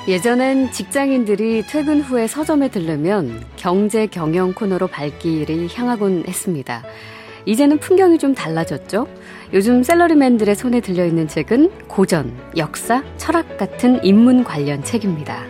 예전엔 직장인들이 퇴근 후에 서점에 들르면 경제 경영 코너로 발길이 향하곤 했습니다. 이제는 풍경이 좀 달라졌죠? 요즘 샐러리맨들의 손에 들려있는 책은 고전, 역사, 철학 같은 인문 관련 책입니다.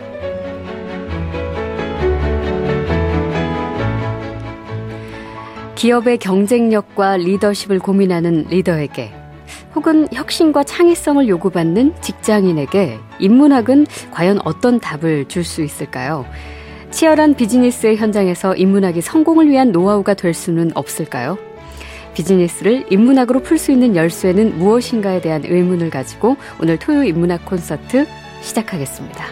기업의 경쟁력과 리더십을 고민하는 리더에게 혹은 혁신과 창의성을 요구받는 직장인에게 인문학은 과연 어떤 답을 줄 수 있을까요? 치열한 비즈니스의 현장에서 인문학이 성공을 위한 노하우가 될 수는 없을까요? 비즈니스를 인문학으로 풀 수 있는 열쇠는 무엇인가에 대한 의문을 가지고 오늘 토요 인문학 콘서트 시작하겠습니다.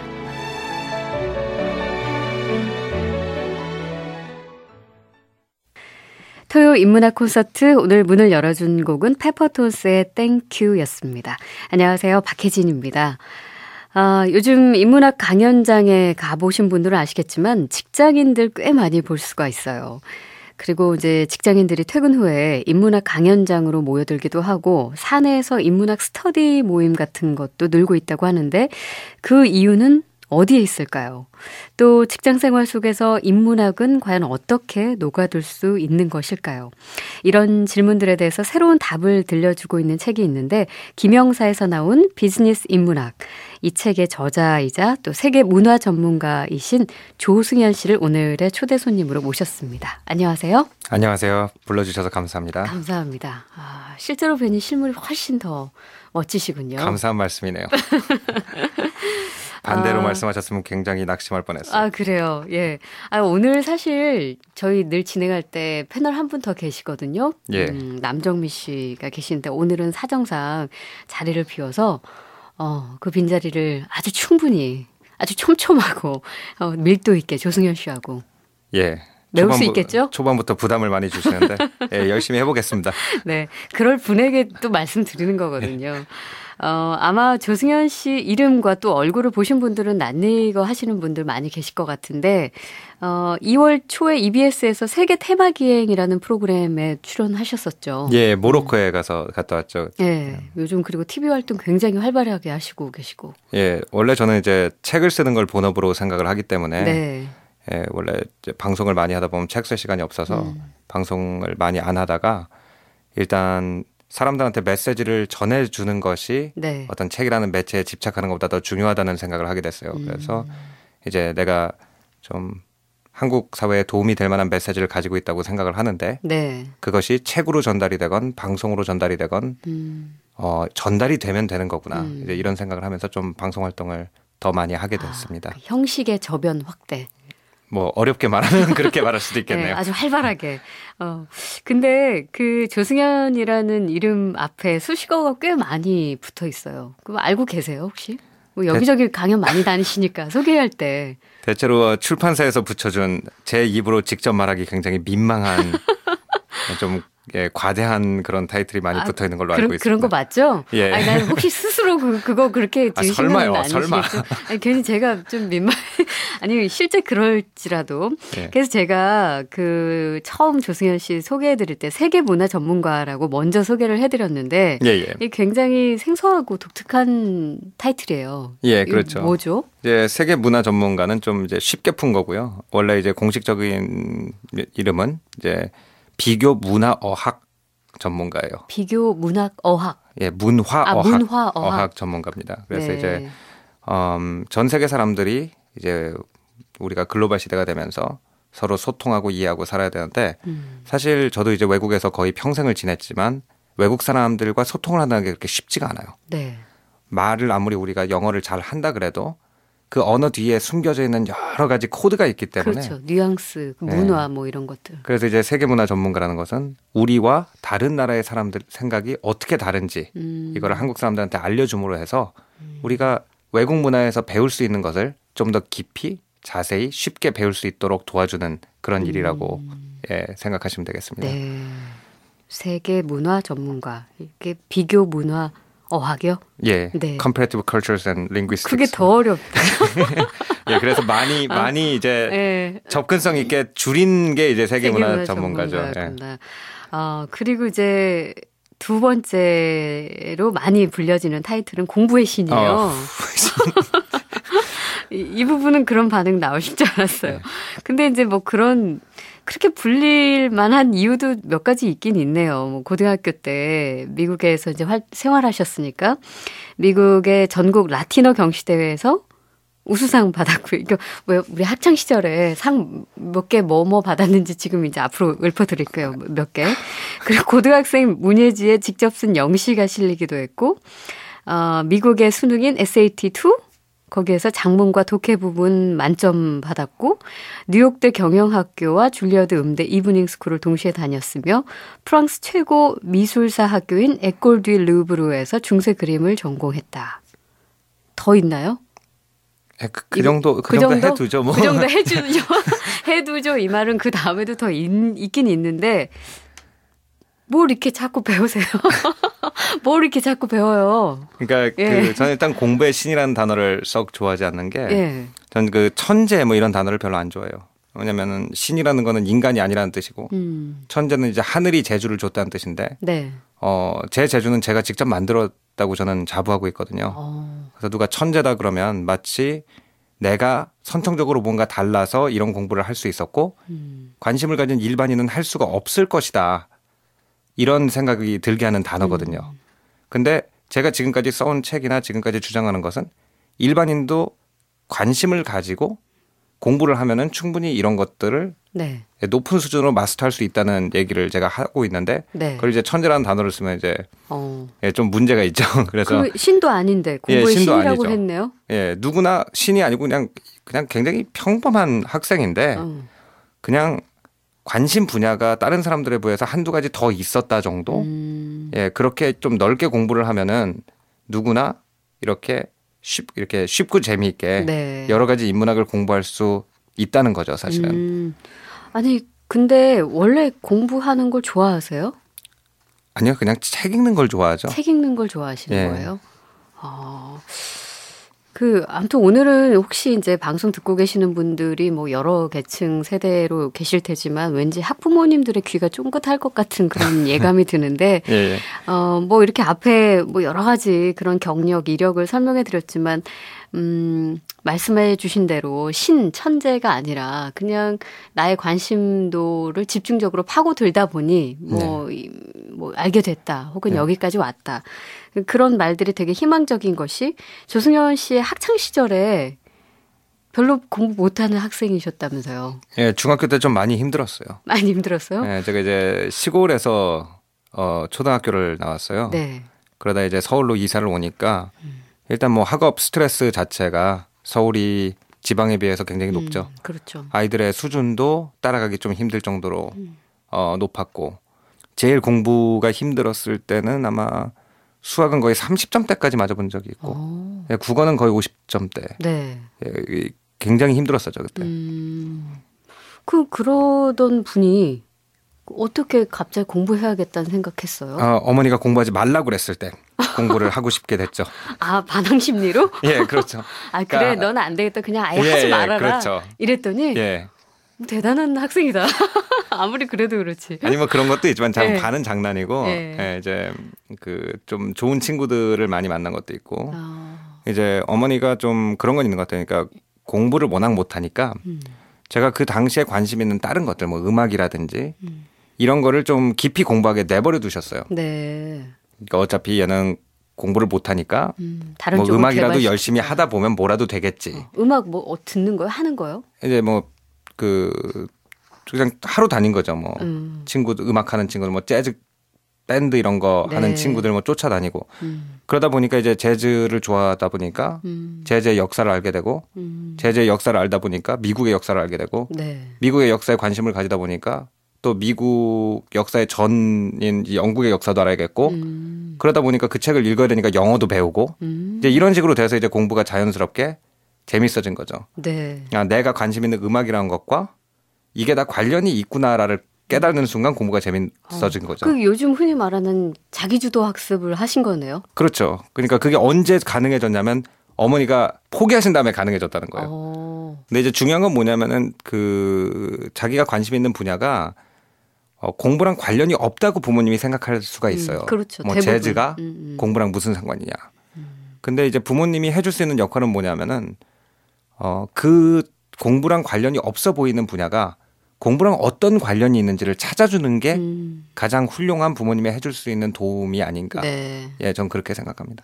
토요 인문학 콘서트 오늘 문을 열어준 곡은 페퍼톤스의 땡큐였습니다. 안녕하세요. 박혜진입니다. 요즘 인문학 강연장에 가보신 분들은 아시겠지만 직장인들 꽤 많이 볼 수가 있어요. 그리고 이제 직장인들이 퇴근 후에 인문학 강연장으로 모여들기도 하고 사내에서 인문학 스터디 모임 같은 것도 늘고 있다고 하는데 그 이유는 어디에 있을까요? 또 직장생활 속에서 인문학은 과연 어떻게 녹아들 수 있는 것일까요? 이런 질문들에 대해서 새로운 답을 들려주고 있는 책이 있는데 김영사에서 나온 비즈니스 인문학. 이 책의 저자이자 또 세계 문화 전문가이신 조승현 씨를 오늘의 초대 손님으로 모셨습니다. 안녕하세요. 안녕하세요. 불러주셔서 감사합니다. 감사합니다. 실제로 뵈니 실물이 훨씬 더 멋지시군요. 감사한 말씀이네요. 반대로 말씀하셨으면 굉장히 낙심할 뻔했어요. 그래요. 예. 오늘 사실 저희 늘 진행할 때 패널 한 분 더 계시거든요. 예. 남정미 씨가 계시는데 오늘은 사정상 자리를 비워서 그 빈자리를 아주 충분히 아주 촘촘하고 밀도 있게 조승현 씨하고 예. 메울 수 있겠죠? 초반부터 부담을 많이 주시는데 예, 열심히 해보겠습니다. 네, 그럴 분에게 또 말씀드리는 거거든요. 아마 조승현 씨 이름과 또 얼굴을 보신 분들은 낯익어 하시는 분들 많이 계실 것 같은데 2월 초에 EBS에서 세계 테마기행이라는 프로그램에 출연하셨었죠. 예, 모로코에 갔다 왔죠. 예, 요즘 그리고 TV 활동 굉장히 활발하게 하시고 계시고. 예, 원래 저는 이제 책을 쓰는 걸 본업으로 생각을 하기 때문에 네. 예, 원래 이제 방송을 많이 하다 보면 책 쓸 시간이 없어서 방송을 많이 안 하다가 일단 사람들한테 메시지를 전해주는 것이 네. 어떤 책이라는 매체에 집착하는 것보다 더 중요하다는 생각을 하게 됐어요. 그래서 이제 내가 좀 한국 사회에 도움이 될 만한 메시지를 가지고 있다고 생각을 하는데 네. 그것이 책으로 전달이 되건 방송으로 전달이 되건 전달이 되면 되는 거구나. 이제 이런 생각을 하면서 좀 방송 활동을 더 많이 하게 됐습니다. 형식의 저변 확대. 뭐 어렵게 말하면 그렇게 말할 수도 있겠네요. 네, 아주 활발하게. 근데 그 조승현이라는 이름 앞에 수식어가 꽤 많이 붙어 있어요. 그거 알고 계세요, 혹시? 뭐 여기저기 강연 많이 다니시니까 소개할 때. 대체로 출판사에서 붙여준 제 입으로 직접 말하기 굉장히 민망한 좀 과대한 그런 타이틀이 많이 붙어 있는 걸로 알고 있습니다. 그런 거 맞죠? 예. 아니, 난 혹시 스스로 그거 그렇게 들으시는 건 아니시겠죠? 설마. 아니, 괜히 제가 좀 아니 실제 그럴지라도. 예. 그래서 제가 그 처음 조승현 씨 소개해드릴 때 세계 문화 전문가라고 먼저 소개를 해드렸는데 예. 이게 굉장히 생소하고 독특한 타이틀이에요. 예, 그렇죠. 뭐죠? 이제 세계 문화 전문가는 좀 이제 쉽게 푼 거고요. 원래 이제 공식적인 이름은 이제 비교 문화 어학 전문가예요. 비교 문학 어학. 예, 문화 어학 전문가입니다. 그래서 네. 이제 전 세계 사람들이 이제 우리가 글로벌 시대가 되면서 서로 소통하고 이해하고 살아야 되는데 사실 저도 이제 외국에서 거의 평생을 지냈지만 외국 사람들과 소통을 한다는 게 그렇게 쉽지가 않아요. 네. 말을 아무리 우리가 영어를 잘 한다 그래도 그 언어 뒤에 숨겨져 있는 여러 가지 코드가 있기 때문에 그렇죠. 뉘앙스, 문화 뭐 이런 것들. 그래서 이제 세계문화 전문가라는 것은 우리와 다른 나라의 사람들 생각이 어떻게 다른지 이걸 한국 사람들한테 알려줌으로 해서 우리가 외국 문화에서 배울 수 있는 것을 좀 더 깊이 자세히 쉽게 배울 수 있도록 도와주는 그런 일이라고 생각하시면 되겠습니다. 네. 세계 문화 전문가. 이게 비교 문화 어학이요? 예. 네. Comparative Cultures and Linguistics. 그게 더 어렵다. 예, 그래서 많이 이제 접근성 있게 줄인 게 이제 세계문화 전문가죠. 예. 그리고 이제 두 번째로 많이 불려지는 타이틀은 공부의 신이에요. 이 부분은 그런 반응 나오실 줄 알았어요. 네. 근데 이제 뭐 그렇게 불릴 만한 이유도 몇 가지 있긴 있네요. 뭐 고등학교 때 미국에서 이제 생활하셨으니까 미국의 전국 라틴어 경시대회에서 우수상 받았고요. 이거 왜 우리 학창 시절에 상 몇 개 뭐 받았는지 지금 이제 앞으로 읊어드릴게요. 몇 개. 그리고 고등학생 문예지에 직접 쓴 영시가 실리기도 했고, 미국의 수능인 SAT2 거기에서 작문과 독해 부분 만점 받았고, 뉴욕대 경영학교와 줄리어드 음대 이브닝 스쿨을 동시에 다녔으며 프랑스 최고 미술사 학교인 에콜 듀 루브르에서 중세 그림을 전공했다. 더 있나요? 그 정도 해두죠. 뭐. 그 정도 해두죠. 해두죠. 이 말은 그 다음에도 더 있긴 있는데 뭘 이렇게 자꾸 배우세요? 뭘 이렇게 자꾸 배워요? 그러니까 예. 저는 일단 공부의 신이라는 단어를 썩 좋아하지 않는 게 예. 저는 그 천재 뭐 이런 단어를 별로 안 좋아해요. 왜냐면은 신이라는 거는 인간이 아니라는 뜻이고 천재는 이제 하늘이 재주를 줬다는 뜻인데 네. 제 재주는 제가 직접 만들었다고 저는 자부하고 있거든요. 그래서 누가 천재다 그러면 마치 내가 선천적으로 뭔가 달라서 이런 공부를 할 수 있었고 관심을 가진 일반인은 할 수가 없을 것이다. 이런 생각이 들게 하는 단어거든요. 근데 제가 지금까지 써온 책이나 지금까지 주장하는 것은 일반인도 관심을 가지고 공부를 하면은 충분히 이런 것들을 네. 높은 수준으로 마스터할 수 있다는 얘기를 제가 하고 있는데 네. 그걸 이제 천재라는 단어를 쓰면 이제 좀 문제가 있죠. 그래서 신도 아닌데 공부의 신도 신이라고 아니죠. 했네요. 예, 누구나 신이 아니고 그냥 굉장히 평범한 학생인데 그냥 관심 분야가 다른 사람들에 비해서 한두 가지 더 있었다 정도. 예, 그렇게 좀 넓게 공부를 하면은 누구나 이렇게 쉽고 재미있게 네. 여러 가지 인문학을 공부할 수 있다는 거죠, 사실은. 아니, 근데 원래 공부하는 걸 좋아하세요? 아니요, 그냥 책 읽는 걸 좋아하죠. 책 읽는 걸 좋아하시는 예. 거예요? 아무튼 오늘은 혹시 이제 방송 듣고 계시는 분들이 뭐 여러 계층 세대로 계실 테지만 왠지 학부모님들의 귀가 쫑긋할 것 같은 그런 예감이 드는데, 예. 뭐 이렇게 앞에 뭐 여러 가지 그런 경력, 이력을 설명해 드렸지만, 말씀해 주신 대로 천재가 아니라 그냥 나의 관심도를 집중적으로 파고들다 보니 뭐 알게 됐다. 혹은 여기까지 왔다. 그런 말들이 되게 희망적인 것이 조승연 씨의 학창 시절에 별로 공부 못하는 학생이셨다면서요. 예, 중학교 때 좀 많이 힘들었어요. 많이 힘들었어요? 예, 제가 이제 시골에서 초등학교를 나왔어요. 네. 그러다 이제 서울로 이사를 오니까 일단 뭐 학업 스트레스 자체가 서울이 지방에 비해서 굉장히 높죠. 그렇죠. 아이들의 수준도 따라가기 좀 힘들 정도로 높았고 제일 공부가 힘들었을 때는 아마 수학은 거의 30점대까지 맞아본 적이 있고 예, 국어는 거의 50점대. 네. 예, 굉장히 힘들었었죠 그때. 그러던 분이 어떻게 갑자기 공부해야겠다는 생각했어요? 어머니가 공부하지 말라고 그랬을 때 공부를 하고 싶게 됐죠. 반항 심리로? 예, 그렇죠. 그래, 그러니까, 너는 안 되겠다. 그냥 아예 하지 말아라. 그렇죠. 이랬더니 예. 대단한 학생이다. 아무리 그래도 그렇지. 아니 뭐 그런 것도 있지만 네. 반은 장난이고 예, 이제 좀 좋은 친구들을 많이 만난 것도 있고 이제 어머니가 좀 그런 건 있는 것 같아요. 그러니까 공부를 워낙 못하니까 제가 그 당시에 관심 있는 다른 것들 뭐 음악이라든지 이런 거를 좀 깊이 공부하게 내버려 두셨어요. 네. 그러니까 어차피 얘는 공부를 못하니까 다른 뭐 쪽으로 음악이라도 열심히 하다 보면 뭐라도 되겠지. 음악 뭐 듣는 거요? 하는 거요? 이제 뭐 그냥 하루 다닌 거죠. 뭐 친구들 음악하는 친구들 뭐 재즈 밴드 이런 거 하는 친구들 뭐 쫓아다니고 그러다 보니까 이제 재즈를 좋아하다 보니까 재즈의 역사를 알게 되고 재즈의 역사를 알다 보니까 미국의 역사를 알게 되고 미국의 역사에 관심을 가지다 보니까 또 미국 역사의 전인 영국의 역사도 알아야겠고 그러다 보니까 그 책을 읽어야 되니까 영어도 배우고 이제 이런 식으로 돼서 이제 공부가 자연스럽게 재밌어진 거죠. 네. 내가 관심 있는 음악이라는 것과 이게 다 관련이 있구나를 깨닫는 순간 공부가 재밌어진 거죠. 그 요즘 흔히 말하는 자기주도 학습을 하신 거네요. 그렇죠. 그러니까 그게 언제 가능해졌냐면 어머니가 포기하신 다음에 가능해졌다는 거예요. 근데 이제 중요한 건 뭐냐면은 자기가 관심 있는 분야가 공부랑 관련이 없다고 부모님이 생각할 수가 있어요. 그렇죠. 뭐 대부분. 재즈가 공부랑 무슨 상관이냐. 근데 이제 부모님이 해줄 수 있는 역할은 뭐냐면은 그 공부랑 관련이 없어 보이는 분야가 공부랑 어떤 관련이 있는지를 찾아주는 게 가장 훌륭한 부모님이 해줄 수 있는 도움이 아닌가. 네. 예, 전 그렇게 생각합니다.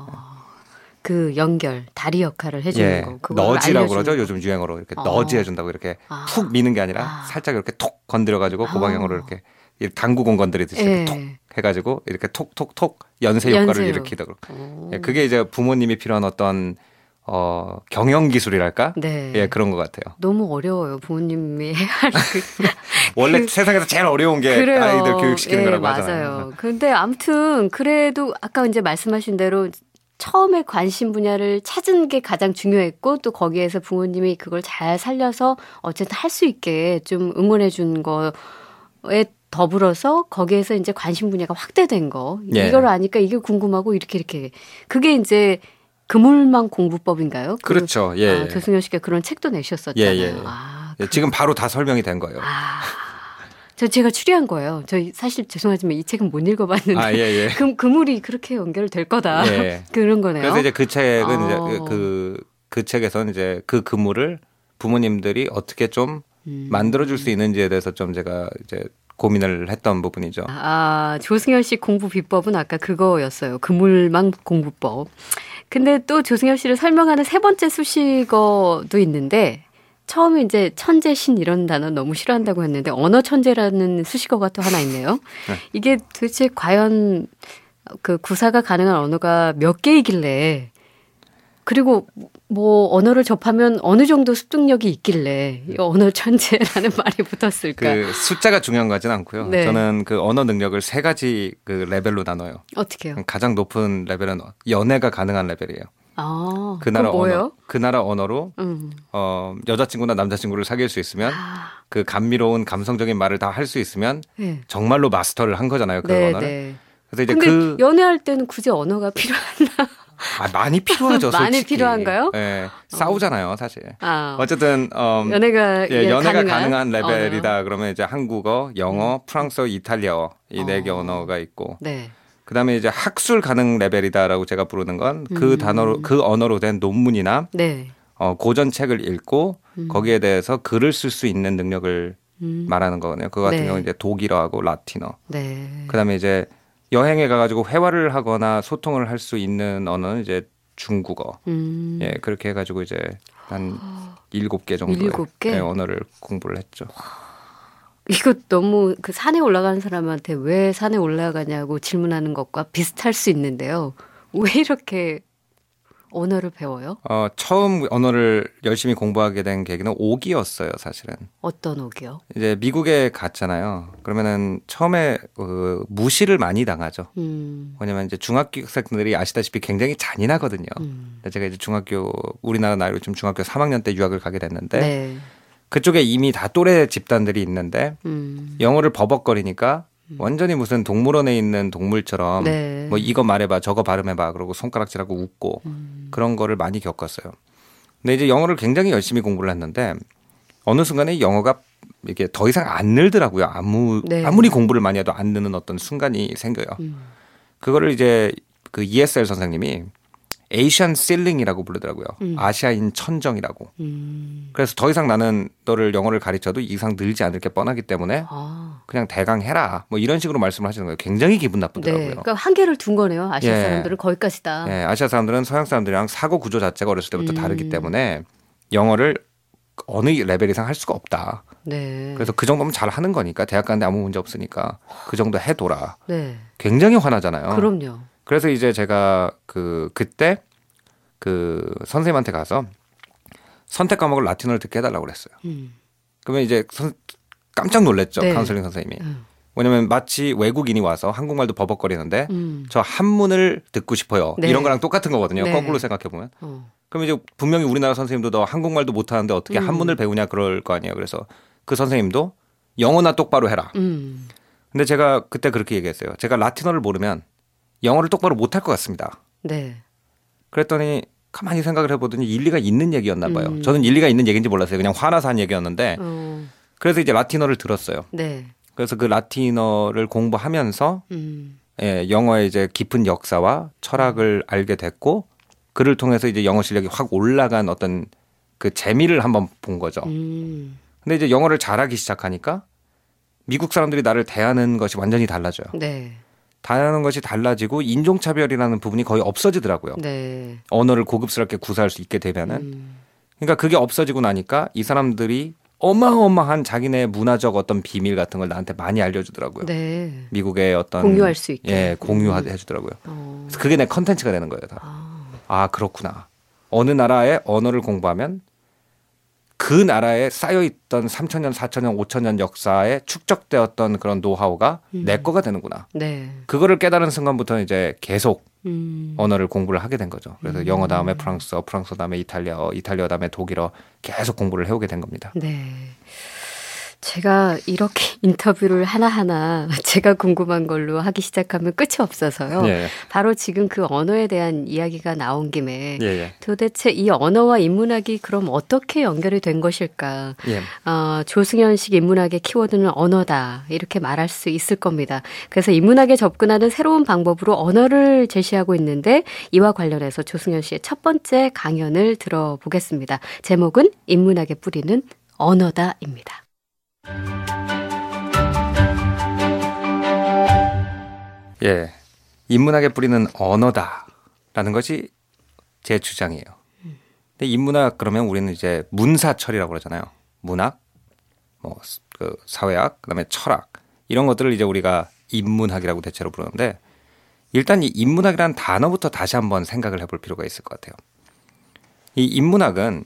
그 연결, 다리 역할을 해주는 거. 너지라고 그러죠. 요즘 유행어로 이렇게 너지 해준다고 이렇게 푹 미는 게 아니라 살짝 이렇게 톡 건드려가지고 그 방향으로 이렇게 당구공 건드리듯이 이렇게 톡 해가지고 이렇게 톡톡톡 연쇄 효과를 일으키다. 예, 그게 이제 부모님이 필요한 어떤 경영 기술이랄까? 네. 예, 그런 것 같아요. 너무 어려워요. 부모님이 해야 할 원래 세상에서 제일 어려운 게 그래요. 아이들 교육시키는 거라고 맞아요. 하잖아요. 근데 아무튼 그래도 아까 이제 말씀하신 대로 처음에 관심 분야를 찾은 게 가장 중요했고 또 거기에서 부모님이 그걸 잘 살려서 어쨌든 할 수 있게 좀 응원해 준 거에 더불어서 거기에서 이제 관심 분야가 확대된 거. 이걸 아니까 이게 궁금하고 이렇게. 그게 이제 그물망 공부법인가요? 그렇죠. 예. 조승현 씨가 그런 책도 내셨었잖아요. 예. 지금 바로 다 설명이 된 거예요. 제가 추리한 거예요. 저 사실 죄송하지만 이 책은 못 읽어봤는데 그물이 그렇게 연결될 거다. 그런 거네요. 그래서 이제 그 책은 이제 그 책에서는 이제 그 그물을 부모님들이 어떻게 좀 만들어줄 수 있는지에 대해서 좀 제가 이제 고민을 했던 부분이죠. 조승현 씨 공부 비법은 아까 그거였어요. 그물망 공부법. 근데 또 조승현 씨를 설명하는 세 번째 수식어도 있는데 처음에 이제 천재신 이런 단어 너무 싫어한다고 했는데 언어 천재라는 수식어가 또 하나 있네요. 이게 도대체 과연 그 구사가 가능한 언어가 몇 개이길래 그리고 뭐 언어를 접하면 어느 정도 습득력이 있길래 언어 천재라는 말이 붙었을까? 그 숫자가 중요한 거 하진 않고요. 네. 저는 그 언어 능력을 세 가지 그 레벨로 나눠요. 어떻게요? 가장 높은 레벨은 연애가 가능한 레벨이에요. 그 나라 뭐예요? 그 나라 언어로 여자친구나 남자친구를 사귈 수 있으면 그 감미로운 감성적인 말을 다 할 수 있으면 정말로 마스터를 한 거잖아요. 그 언어를. 그래서 이제 근데 연애할 때는 굳이 언어가 필요하나? 많이 필요하죠. 솔직히. 많이 필요한가요? 네, 싸우잖아요, 사실. 어쨌든 연애가 가능한 레벨이다. 그러면 이제 한국어, 영어, 프랑스어, 이탈리아어 이 4개 언어가 있고. 네. 그다음에 이제 학술 가능 레벨이다라고 제가 부르는 건 그 단어로 그 언어로 된 논문이나 고전 책을 읽고 거기에 대해서 글을 쓸 수 있는 능력을 말하는 거거든요. 그거 같은 경우는 이제 독일어하고 라틴어. 그다음에 이제 여행에 가가지고 회화를 하거나 소통을 할 수 있는 언어는 이제 중국어. 예, 그렇게 해가지고 이제 한 7개 정도의 언어를 공부를 했죠. 이거 너무 그 산에 올라가는 사람한테 왜 산에 올라가냐고 질문하는 것과 비슷할 수 있는데요. 왜 이렇게 언어를 배워요? 처음 언어를 열심히 공부하게 된 계기는 오기였어요, 사실은. 어떤 오기요? 이제 미국에 갔잖아요. 그러면은 처음에 무시를 많이 당하죠. 왜냐면 이제 중학교생들이 아시다시피 굉장히 잔인하거든요. 제가 이제 우리나라 나이로 좀 중학교 3학년 때 유학을 가게 됐는데 그쪽에 이미 다 또래 집단들이 있는데 영어를 버벅거리니까 완전히 무슨 동물원에 있는 동물처럼 뭐 이거 말해봐 저거 발음해봐 그러고 손가락질하고 웃고 그런 거를 많이 겪었어요. 근데 이제 영어를 굉장히 열심히 공부를 했는데 어느 순간에 영어가 이게 더 이상 안 늘더라고요. 아무리 공부를 많이 해도 안 느는 어떤 순간이 생겨요. 그거를 이제 그 ESL 선생님이 에이션 실링이라고 부르더라고요. 아시아인 천정이라고. 그래서 더 이상 나는 너를 영어를 가르쳐도 이상 늘지 않을 게 뻔하기 때문에 그냥 대강 해라. 뭐 이런 식으로 말씀을 하시는 거예요. 굉장히 기분 나쁘더라고요. 그러니까 한계를 둔 거네요. 아시아 사람들은 거기까지다. 아시아 사람들은 서양 사람들이랑 사고 구조 자체가 어렸을 때부터 다르기 때문에 영어를 어느 레벨 이상 할 수가 없다. 그래서 그 정도면 잘 하는 거니까 대학 가는데 아무 문제 없으니까 그 정도 해둬라. 굉장히 화나잖아요. 그럼요. 그래서 이제 제가 그때 그 선생님한테 가서 선택 과목을 라틴어를 듣게 해달라고 그랬어요. 그러면 이제 깜짝 놀랐죠. 카운슬링 선생님이. 왜냐면 마치 외국인이 와서 한국말도 버벅거리는데 저 한문을 듣고 싶어요. 이런 거랑 똑같은 거거든요. 거꾸로 생각해보면. 그럼 이제 분명히 우리나라 선생님도 너 한국말도 못하는데 어떻게 한문을 배우냐 그럴 거 아니에요. 그래서 그 선생님도 영어나 똑바로 해라. 근데 제가 그때 그렇게 얘기했어요. 제가 라틴어를 모르면 영어를 똑바로 못할 것 같습니다. 그랬더니 가만히 생각을 해보더니 일리가 있는 얘기였나 봐요. 저는 일리가 있는 얘기인지 몰랐어요. 그냥 화나서 한 얘기였는데 그래서 이제 라틴어를 들었어요. 그래서 그 라틴어를 공부하면서 영어의 이제 깊은 역사와 철학을 알게 됐고 그를 통해서 이제 영어 실력이 확 올라간 어떤 그 재미를 한번 본 거죠. 근데 이제 영어를 잘하기 시작하니까 미국 사람들이 나를 대하는 것이 완전히 달라져요. 네. 대하는 것이 달라지고 인종차별이라는 부분이 거의 없어지더라고요. 네. 언어를 고급스럽게 구사할 수 있게 되면은. 그러니까 그게 없어지고 나니까 이 사람들이 어마어마한 자기네 문화적 어떤 비밀 같은 걸 나한테 많이 알려주더라고요. 네. 미국의 어떤 공유할 수 있게. 예, 공유해주더라고요. 그래서 그게 내 컨텐츠가 되는 거예요. 다. 아 그렇구나. 어느 나라의 언어를 공부하면 그 나라에 쌓여있던 3,000년, 4,000년, 5,000년 역사에 축적되었던 그런 노하우가 내 거가 되는구나. 네. 그거를 깨달은 순간부터 이제 계속 언어를 공부를 하게 된 거죠. 그래서 영어 다음에 프랑스어, 프랑스어 다음에 이탈리아어, 이탈리아어 다음에 독일어 계속 공부를 해오게 된 겁니다. 네. 제가 이렇게 인터뷰를 하나하나 제가 궁금한 걸로 하기 시작하면 끝이 없어서요. 예. 바로 지금 그 언어에 대한 이야기가 나온 김에 예. 도대체 이 언어와 인문학이 그럼 어떻게 연결이 된 것일까? 예. 조승연식 인문학의 키워드는 언어다 이렇게 말할 수 있을 겁니다. 그래서 인문학에 접근하는 새로운 방법으로 언어를 제시하고 있는데 이와 관련해서 조승연 씨의 첫 번째 강연을 들어보겠습니다. 제목은 인문학의 뿌리는 언어다입니다. 예, 인문학의 뿌리는 언어다라는 것이 제 주장이에요. 근데 인문학 그러면 우리는 이제 문사철이라고 그러잖아요. 문학, 뭐 그 사회학, 그다음에 철학 이런 것들을 이제 우리가 인문학이라고 대체로 부르는데 일단 이 인문학이라는 단어부터 다시 한번 생각을 해볼 필요가 있을 것 같아요. 이 인문학은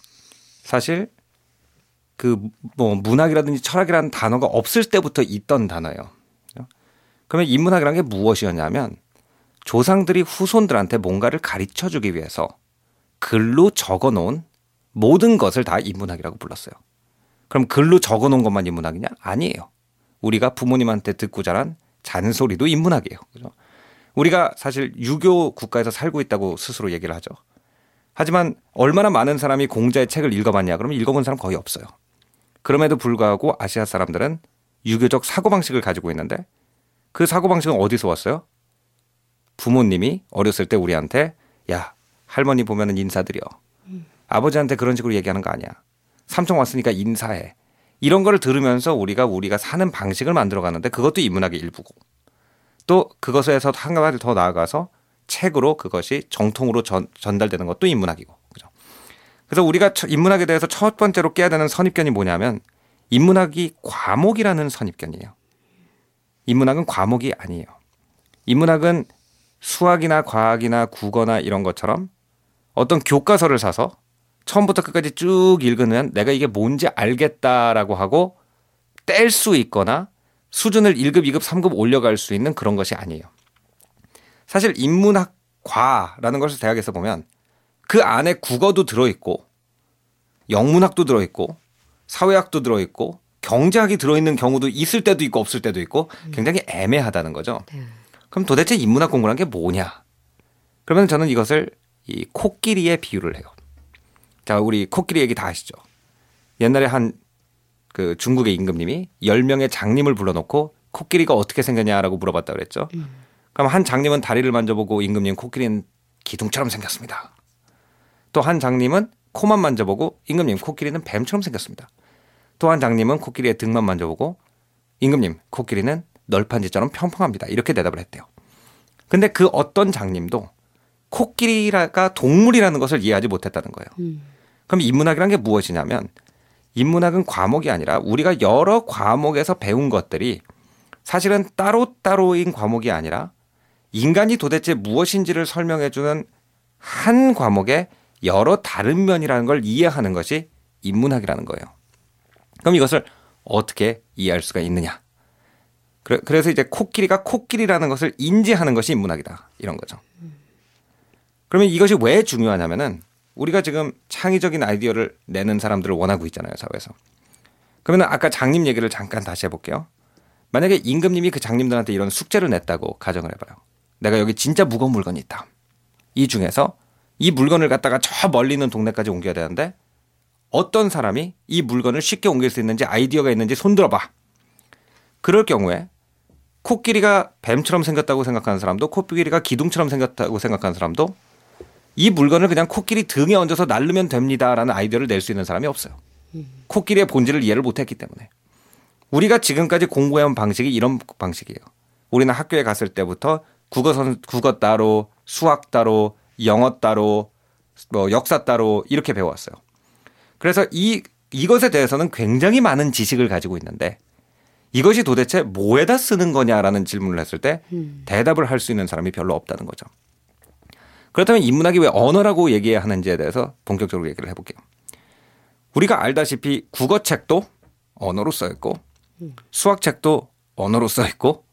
사실 그 뭐 문학이라든지 철학이라는 단어가 없을 때부터 있던 단어예요. 그러면 인문학이라는 게 무엇이었냐면 조상들이 후손들한테 뭔가를 가르쳐주기 위해서 글로 적어놓은 모든 것을 다 인문학이라고 불렀어요. 그럼 글로 적어놓은 것만 인문학이냐? 아니에요. 우리가 부모님한테 듣고 자란 잔소리도 인문학이에요. 그죠? 우리가 사실 유교 국가에서 살고 있다고 스스로 얘기를 하죠. 하지만 얼마나 많은 사람이 공자의 책을 읽어봤냐? 그러면 읽어본 사람 거의 없어요. 그럼에도 불구하고 아시아 사람들은 유교적 사고방식을 가지고 있는데 그 사고방식은 어디서 왔어요? 부모님이 어렸을 때 우리한테 야 할머니 보면은 인사드려. 아버지한테 그런 식으로 얘기하는 거 아니야. 삼촌 왔으니까 인사해. 이런 거를 들으면서 우리가 사는 방식을 만들어가는데 그것도 인문학의 일부고 또 그것에서 한 가지 더 나아가서 책으로 그것이 정통으로 전달되는 것도 인문학이고. 그죠? 그래서 우리가 인문학에 대해서 첫 번째로 깨야 되는 선입견이 뭐냐면 인문학이 과목이라는 선입견이에요. 인문학은 과목이 아니에요. 인문학은 수학이나 과학이나 국어나 이런 것처럼 어떤 교과서를 사서 처음부터 끝까지 쭉 읽으면 내가 이게 뭔지 알겠다라고 하고 뗄 수 있거나 수준을 1급, 2급, 3급 올려갈 수 있는 그런 것이 아니에요. 사실 인문학과라는 것을 대학에서 보면 그 안에 국어도 들어있고 영문학도 들어있고 사회학도 들어있고 경제학이 들어있는 경우도 있을 때도 있고 없을 때도 있고 굉장히 애매하다는 거죠. 그럼 도대체 인문학 공부란 게 뭐냐? 그러면 저는 이것을 이 코끼리에 비유를 해요. 자, 우리 코끼리 얘기 다 아시죠? 옛날에 한 그 중국의 임금님이 10명의 장님을 불러놓고 코끼리가 어떻게 생겼냐라고 물어봤다 그랬죠. 그럼 한 장님은 다리를 만져보고 임금님 코끼리는 기둥처럼 생겼습니다. 또 한 장님은 코만 만져보고 임금님 코끼리는 뱀처럼 생겼습니다. 또 한 장님은 코끼리의 등만 만져보고 임금님 코끼리는 널판지처럼 평평합니다. 이렇게 대답을 했대요. 근데 그 어떤 장님도 코끼리가 동물이라는 것을 이해하지 못했다는 거예요. 그럼 인문학이란 게 무엇이냐면 인문학은 과목이 아니라 우리가 여러 과목에서 배운 것들이 사실은 따로따로인 과목이 아니라 인간이 도대체 무엇인지를 설명해주는 한 과목의 여러 다른 면이라는 걸 이해하는 것이 인문학이라는 거예요. 그럼 이것을 어떻게 이해할 수가 있느냐? 그래서 이제 코끼리가 코끼리라는 것을 인지하는 것이 인문학이다. 이런 거죠. 그러면 이것이 왜 중요하냐면은 우리가 지금 창의적인 아이디어를 내는 사람들을 원하고 있잖아요, 사회에서. 그러면 아까 장님 얘기를 잠깐 다시 해볼게요. 만약에 임금님이 그 장님들한테 이런 숙제를 냈다고 가정을 해봐요. 내가 여기 진짜 무거운 물건이 있다. 이 중에서 이 물건을 갖다가 저 멀리 있는 동네까지 옮겨야 되는데 어떤 사람이 이 물건을 쉽게 옮길 수 있는지 아이디어가 있는지 손들어봐. 그럴 경우에 코끼리가 뱀처럼 생겼다고 생각하는 사람도 코끼리가 기둥처럼 생겼다고 생각하는 사람도 이 물건을 그냥 코끼리 등에 얹어서 날르면 됩니다라는 아이디어를 낼 수 있는 사람이 없어요. 코끼리의 본질을 이해를 못했기 때문에. 우리가 지금까지 공부해온 방식이 이런 방식이에요. 우리는 학교에 갔을 때부터 국어 따로, 수학 따로, 영어 따로, 역사 따로 이렇게 배워왔어요. 그래서 이것에 대해서는 굉장히 많은 지식을 가지고 있는데 이것이 도대체 뭐에다 쓰는 거냐라는 질문을 했을 때 대답을 할 수 있는 사람이 별로 없다는 거죠. 그렇다면 인문학이 왜 언어라고 얘기해야 하는지에 대해서 본격적으로 얘기를 해볼게요. 우리가 알다시피 국어책도 언어로 써있고 수학책도 언어로 써있고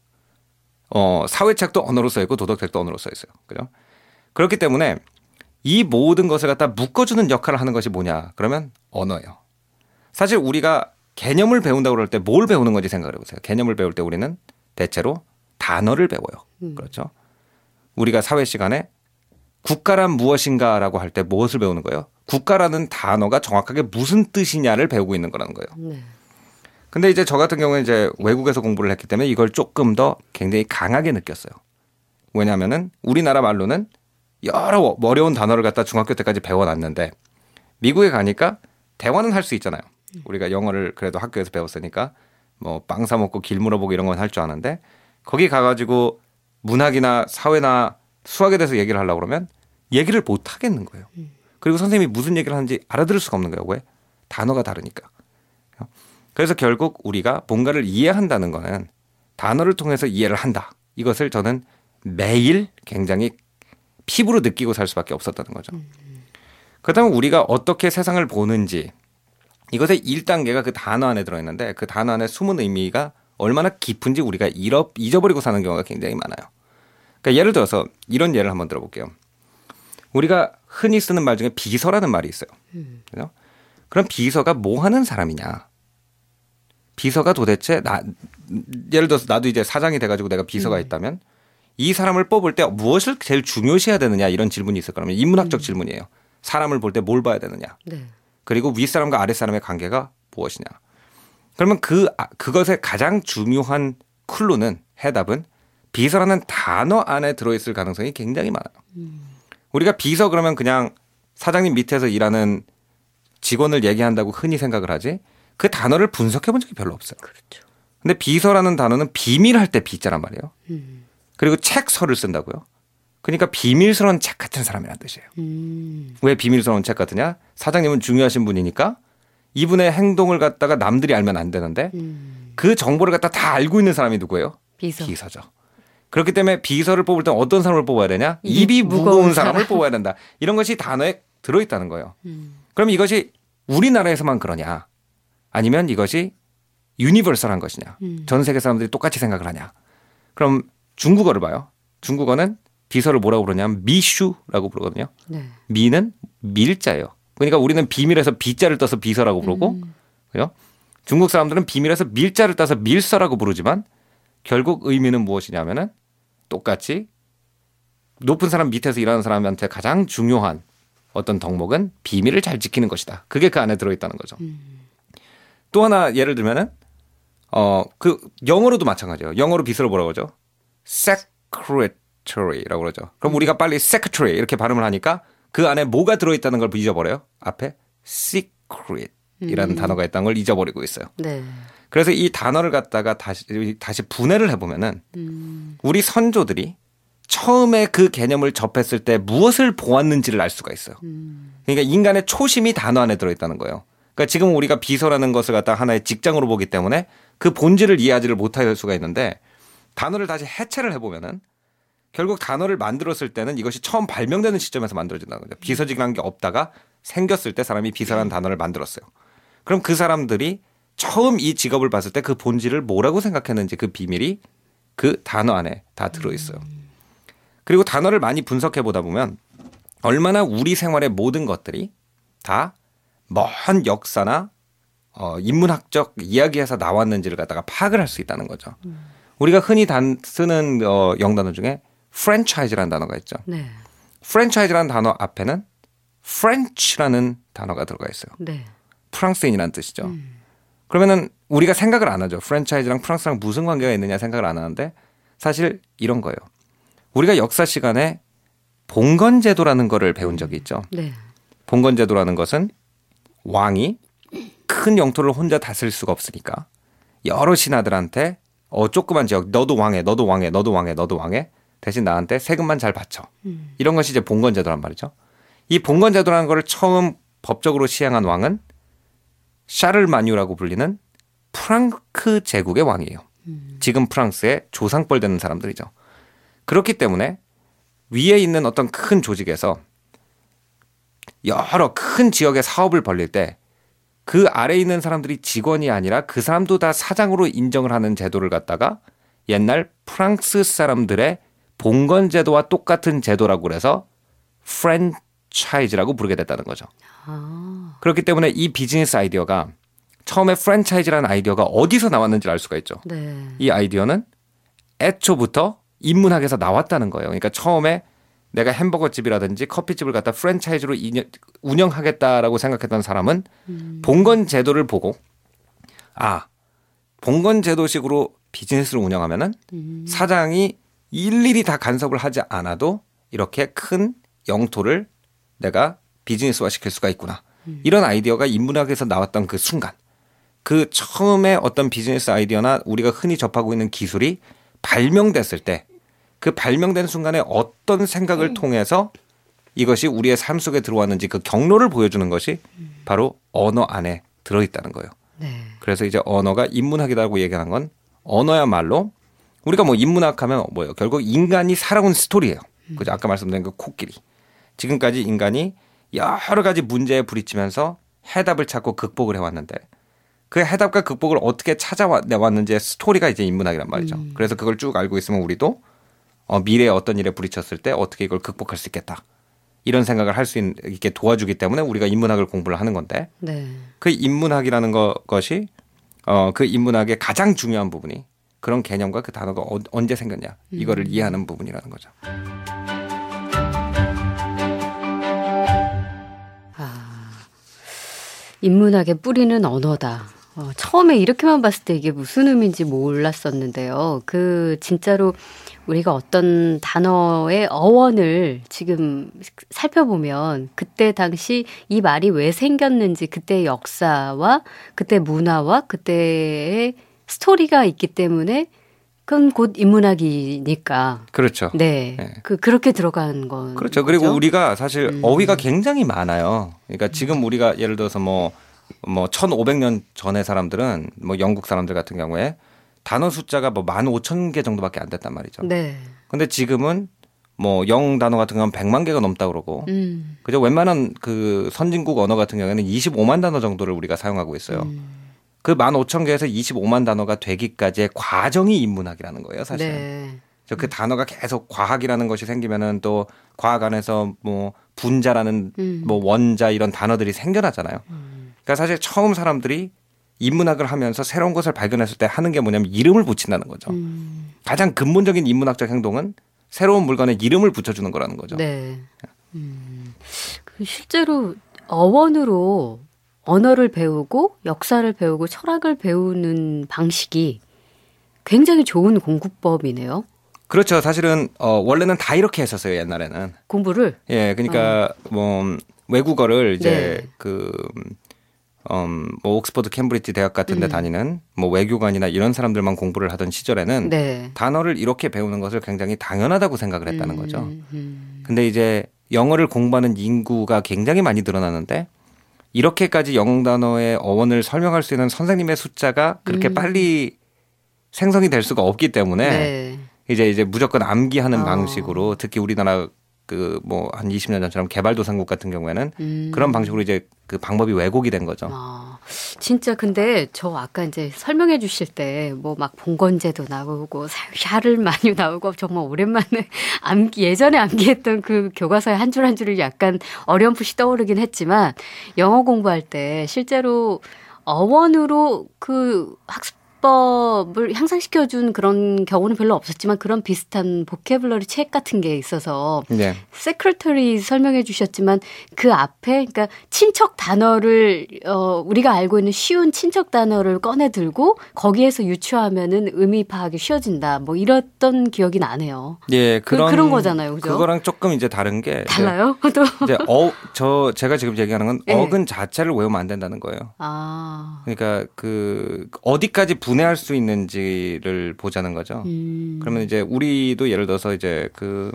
사회책도 언어로 써있고 도덕책도 언어로 써있어요. 그죠? 그렇기 때문에 이 모든 것을 갖다 묶어주는 역할을 하는 것이 뭐냐? 그러면 언어예요. 사실 우리가 개념을 배운다고 그럴 때 뭘 배우는 건지 생각을 해보세요. 개념을 배울 때 우리는 대체로 단어를 배워요. 그렇죠? 우리가 사회 시간에 국가란 무엇인가라고 할 때 무엇을 배우는 거예요? 국가라는 단어가 정확하게 무슨 뜻이냐를 배우고 있는 거라는 거예요. 네. 근데 이제 저 같은 경우는 이제 외국에서 공부를 했기 때문에 이걸 조금 더 굉장히 강하게 느꼈어요. 왜냐하면은 우리나라 말로는 여러 어려운 단어를 갖다 중학교 때까지 배워놨는데 미국에 가니까 대화는 할 수 있잖아요. 우리가 영어를 그래도 학교에서 배웠으니까 뭐 빵 사 먹고 길 물어보고 이런 건 할 줄 아는데 거기 가가지고 문학이나 사회나 수학에 대해서 얘기를 하려고 그러면 얘기를 못 하겠는 거예요. 그리고 선생님이 무슨 얘기를 하는지 알아들을 수가 없는 거예요. 왜? 단어가 다르니까. 그래서 결국 우리가 뭔가를 이해한다는 거는 단어를 통해서 이해를 한다. 이것을 저는 매일 굉장히 피부로 느끼고 살 수밖에 없었다는 거죠. 그렇다면 우리가 어떻게 세상을 보는지 이것의 1단계가 그 단어 안에 들어있는데 그 단어 안에 숨은 의미가 얼마나 깊은지 우리가 잊어버리고 사는 경우가 굉장히 많아요. 그러니까 예를 들어서 이런 예를 한번 들어볼게요. 우리가 흔히 쓰는 말 중에 비서라는 말이 있어요. 그죠? 그럼 비서가 뭐 하는 사람이냐? 비서가 도대체 예를 들어서 나도 이제 사장이 돼가지고 내가 비서가 있다면 이 사람을 뽑을 때 무엇을 제일 중요시해야 되느냐 이런 질문이 있을 거라면 인문학적 질문이에요. 사람을 볼 때 뭘 봐야 되느냐. 네. 그리고 윗사람과 아랫사람의 관계가 무엇이냐. 그러면 그것의 가장 중요한 클루는 해답은 비서라는 단어 안에 들어있을 가능성이 굉장히 많아요. 우리가 비서 그러면 그냥 사장님 밑에서 일하는 직원을 얘기한다고 흔히 생각을 하지 그 단어를 분석해 본 적이 별로 없어요. 그렇죠. 근데 비서라는 단어는 비밀할 때 비자란 말이에요. 그리고 책서를 쓴다고요. 그러니까 비밀스러운 책 같은 사람이라는 뜻이에요. 왜 비밀스러운 책 같으냐? 사장님은 중요하신 분이니까 이분의 행동을 갖다가 남들이 알면 안 되는데 그 정보를 갖다 다 알고 있는 사람이 누구예요? 비서죠. 그렇기 때문에 비서를 뽑을 때 어떤 사람을 뽑아야 되냐? 입이 무거운 사람을 뽑아야 된다. 이런 것이 단어에 들어있다는 거예요. 그럼 이것이 우리나라에서만 그러냐? 아니면 이것이 유니버설한 것이냐? 전 세계 사람들이 똑같이 생각을 하냐? 그럼 중국어를 봐요. 중국어는 비서를 뭐라고 부르냐면 미슈라고 부르거든요. 네. 미는 밀자예요. 그러니까 우리는 비밀에서 비자를 떠서 비서라고 부르고 그죠? 중국 사람들은 비밀에서 밀자를 따서 밀서라고 부르지만 결국 의미는 무엇이냐면은 똑같이 높은 사람 밑에서 일하는 사람한테 가장 중요한 어떤 덕목은 비밀을 잘 지키는 것이다. 그게 그 안에 들어있다는 거죠. 또 하나 예를 들면은 그 영어로도 마찬가지예요. 영어로 비서를 뭐라고 하죠? secretary라고 그러죠. 그럼 우리가 빨리 secretary 이렇게 발음을 하니까 그 안에 뭐가 들어있다는 걸 잊어버려요. 앞에 secret이라는 단어가 있다는 걸 잊어버리고 있어요. 네. 그래서 이 단어를 갖다가 다시 분해를 해보면은 우리 선조들이 처음에 그 개념을 접했을 때 무엇을 보았는지를 알 수가 있어요. 그러니까 인간의 초심이 단어 안에 들어있다는 거예요. 그러니까 지금 우리가 비서라는 것을 갖다 하나의 직장으로 보기 때문에 그 본질을 이해하지를 못할 수가 있는데 단어를 다시 해체를 해보면은 결국 단어를 만들었을 때는 이것이 처음 발명되는 시점에서 만들어진다는 거죠. 비서직이라는 게 없다가 생겼을 때 사람이 비서라는 단어를 만들었어요. 그럼 그 사람들이 처음 이 직업을 봤을 때 그 본질을 뭐라고 생각했는지 그 비밀이 그 단어 안에 다 들어있어요. 그리고 단어를 많이 분석해 보다 보면 얼마나 우리 생활의 모든 것들이 다 먼 역사나 인문학적 이야기에서 나왔는지를 갖다가 파악을 할 수 있다는 거죠. 우리가 흔히 쓰는 영단어 중에 프랜차이즈라는 단어가 있죠. 네. 프랜차이즈라는 단어 앞에는 프렌치라는 단어가 들어가 있어요. 네. 프랑스인이라는 뜻이죠. 그러면은 우리가 생각을 안 하죠. 프랜차이즈랑 프랑스랑 무슨 관계가 있느냐 생각을 안 하는데 사실 이런 거예요. 우리가 역사 시간에 봉건제도라는 거를 배운 적이 있죠. 네. 봉건제도라는 것은 왕이 큰 영토를 혼자 다스릴 수가 없으니까 여러 신하들한테 조그만 지역 너도 왕해, 너도 왕해, 너도 왕해, 너도 왕해 대신 나한테 세금만 잘 바쳐. 이런 것이 이제 봉건제도란 말이죠. 이 봉건제도라는 거를 처음 법적으로 시행한 왕은 샤를마뉴라고 불리는 프랑크 제국의 왕이에요. 지금 프랑스의 조상뻘 되는 사람들이죠. 그렇기 때문에 위에 있는 어떤 큰 조직에서 여러 큰 지역의 사업을 벌릴 때 그 아래에 있는 사람들이 직원이 아니라 그 사람도 다 사장으로 인정을 하는 제도를 갖다가 옛날 프랑스 사람들의 봉건제도와 똑같은 제도라고 그래서 프랜차이즈라고 부르게 됐다는 거죠. 그렇기 때문에 이 비즈니스 아이디어가 처음에 프랜차이즈라는 아이디어가 어디서 나왔는지 알 수가 있죠. 네. 이 아이디어는 애초부터 인문학에서 나왔다는 거예요. 그러니까 처음에 내가 햄버거 집이라든지 커피집을 갖다 프랜차이즈로 운영하겠다라고 생각했던 사람은 봉건 제도를 보고 봉건 제도식으로 비즈니스를 운영하면은 사장이 일일이 다 간섭을 하지 않아도 이렇게 큰 영토를 내가 비즈니스화 시킬 수가 있구나. 이런 아이디어가 인문학에서 나왔던 그 순간, 그 처음에 어떤 비즈니스 아이디어나 우리가 흔히 접하고 있는 기술이 발명됐을 때 그 발명된 순간에 어떤 생각을 통해서 이것이 우리의 삶 속에 들어왔는지 그 경로를 보여주는 것이 바로 언어 안에 들어있다는 거예요. 네. 그래서 이제 언어가 인문학이라고 얘기하는 건 언어야말로 우리가 뭐 인문학 하면 뭐예요? 결국 인간이 살아온 스토리예요. 그죠? 아까 말씀드린 그 코끼리. 지금까지 인간이 여러 가지 문제에 부딪히면서 해답을 찾고 극복을 해왔는데 그 해답과 극복을 어떻게 찾아내왔는지의 스토리가 이제 인문학이란 말이죠. 그래서 그걸 쭉 알고 있으면 우리도 미래에 어떤 일에 부딪혔을 때 어떻게 이걸 극복할 수 있겠다. 이런 생각을 할 수 있게 도와주기 때문에 우리가 인문학을 공부를 하는 건데 네. 그 인문학이라는 것이 그 인문학의 가장 중요한 부분이 그런 개념과 그 단어가 언제 생겼냐 이거를 이해하는 부분이라는 거죠. 인문학의 뿌리는 언어다. 처음에 이렇게만 봤을 때 이게 무슨 의미인지 몰랐었는데요. 진짜로 우리가 어떤 단어의 어원을 지금 살펴보면 그때 당시 이 말이 왜 생겼는지 그때의 역사와 그때 문화와 그때의 스토리가 있기 때문에 그건 곧 인문학이니까. 그렇죠. 네. 네. 그렇게 들어간 건. 그렇죠. 그리고 거죠? 우리가 사실 어휘가 굉장히 많아요. 그러니까 지금 우리가 예를 들어서 뭐 1500년 전의 사람들은 뭐 영국 사람들 같은 경우에 단어 숫자가 뭐 15,000개 정도밖에 안 됐단 말이죠. 네. 근데 지금은 뭐 영 단어 같은 경우는 100만 개가 넘다 그러고 그죠? 웬만한 그 선진국 언어 같은 경우에는 25만 단어 정도를 우리가 사용하고 있어요. 그 15,000개에서 25만 단어가 되기까지의 과정이 인문학이라는 거예요, 사실. 네. 그 단어가 계속 과학이라는 것이 생기면은 또 과학 안에서 뭐 분자라는 뭐 원자 이런 단어들이 생겨나잖아요. 그러니까 사실 처음 사람들이 인문학을 하면서 새로운 것을 발견했을 때 하는 게 뭐냐면 이름을 붙인다는 거죠. 가장 근본적인 인문학적 행동은 새로운 물건에 이름을 붙여주는 거라는 거죠. 네. 실제로 어원으로 언어를 배우고 역사를 배우고 철학을 배우는 방식이 굉장히 좋은 공부법이네요. 그렇죠. 사실은 원래는 다 이렇게 했었어요. 옛날에는. 공부를? 예, 그러니까 뭐 외국어를 이제 네. 뭐 옥스퍼드 캠브리지 대학 같은 데 다니는 뭐 외교관이나 이런 사람들만 공부를 하던 시절에는 네. 단어를 이렇게 배우는 것을 굉장히 당연하다고 생각을 했다는 거죠. 근데 이제 영어를 공부하는 인구가 굉장히 많이 늘어나는데 이렇게까지 영어 단어의 어원을 설명할 수 있는 선생님의 숫자가 그렇게 빨리 생성이 될 수가 없기 때문에 네. 이제 무조건 암기하는 방식으로 특히 우리나라 그 뭐 한 20년 전처럼 개발도상국 같은 경우에는 그런 방식으로 이제 그 방법이 왜곡이 된 거죠. 진짜 근데 저 아까 이제 설명해 주실 때 뭐 막 봉건제도 나오고 샤를마뉴 나오고 정말 오랜만에 예전에 암기했던 그 교과서의 한 줄 한 줄을 약간 어렴풋이 떠오르긴 했지만 영어 공부할 때 실제로 어원으로 그 문법을 향상시켜준 그런 경우는 별로 없었지만 그런 비슷한 보캐블러리 책 같은 게 있어서 네. 세크레터리 설명해 주셨지만 그 앞에 그러니까 친척 단어를 우리가 알고 있는 쉬운 친척 단어를 꺼내 들고 거기에서 유추하면은 의미 파악이 쉬워진다. 뭐 이랬던 기억이 나네요. 예, 그런 거잖아요. 그죠? 그거랑 조금 이제 다른 게 달라요? 또 이제 제가 지금 얘기하는 건 네. 어근 자체를 외우면 안 된다는 거예요. 그러니까 그 어디까지 분해할 수 있는지를 보자는 거죠. 그러면 이제 우리도 예를 들어서 이제 그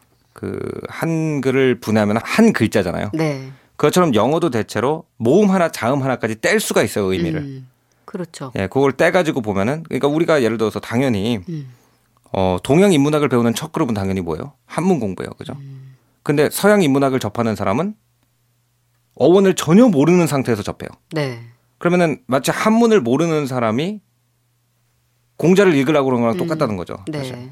한글을 분해하면 한 글자잖아요. 네. 그것처럼 영어도 대체로 모음 하나, 자음 하나까지 뗄 수가 있어요, 의미를. 그렇죠. 예, 그걸 떼가지고 보면은 그러니까 우리가 예를 들어서 당연히 동양 인문학을 배우는 첫 그룹은 당연히 뭐예요? 한문 공부예요, 그죠? 근데 서양 인문학을 접하는 사람은 어원을 전혀 모르는 상태에서 접해요. 네. 그러면은 마치 한문을 모르는 사람이 공자를 읽으려고 그런 거랑 똑같다는 거죠. 사실. 네.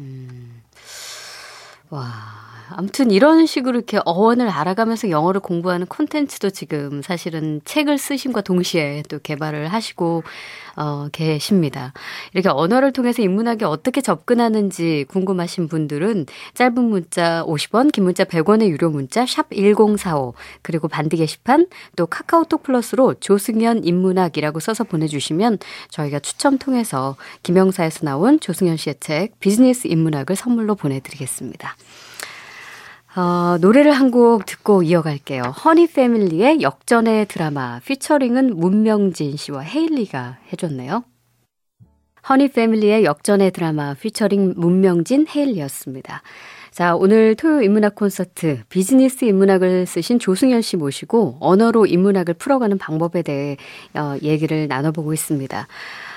와, 아무튼 이런 식으로 이렇게 어원을 알아가면서 영어를 공부하는 콘텐츠도 지금 사실은 책을 쓰심과 동시에 또 개발을 하시고 계십니다. 이렇게 언어를 통해서 인문학에 어떻게 접근하는지 궁금하신 분들은 짧은 문자 50원, 긴 문자 100원의 유료 문자 샵 1045 그리고 반디 게시판 또 카카오톡 플러스로 조승연 인문학이라고 써서 보내주시면 저희가 추첨 통해서 김영사에서 나온 조승연 씨의 책 비즈니스 인문학을 선물로 보내드리겠습니다. 노래를 한 곡 듣고 이어갈게요. 허니 패밀리의 역전의 드라마 피처링은 문명진 씨와 헤일리가 해줬네요. 허니 패밀리의 역전의 드라마 피처링 문명진 헤일리였습니다. 자, 오늘 토요 인문학 콘서트 비즈니스 인문학을 쓰신 조승연 씨 모시고 언어로 인문학을 풀어가는 방법에 대해 얘기를 나눠보고 있습니다.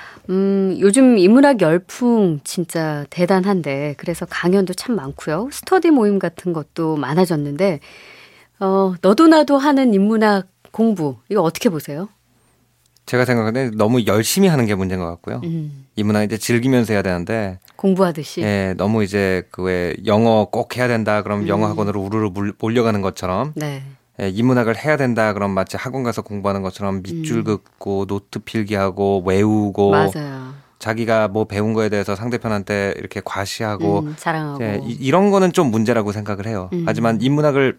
요즘 인문학 열풍 진짜 대단한데 그래서 강연도 참 많고요. 스터디 모임 같은 것도 많아졌는데 너도 나도 하는 인문학 공부 이거 어떻게 보세요? 제가 생각하는 너무 열심히 하는 게 문제인 것 같고요. 인문학 이제 즐기면서 해야 되는데 공부하듯이. 예, 너무 이제 그 왜 영어 꼭 해야 된다 그럼 영어 학원으로 우르르 몰려가는 것처럼 네. 예, 인문학을 해야 된다 그럼 마치 학원 가서 공부하는 것처럼 밑줄 긋고 노트 필기하고 외우고 맞아요. 자기가 뭐 배운 거에 대해서 상대편한테 이렇게 과시하고 자랑하고 예, 이런 거는 좀 문제라고 생각을 해요. 하지만 인문학을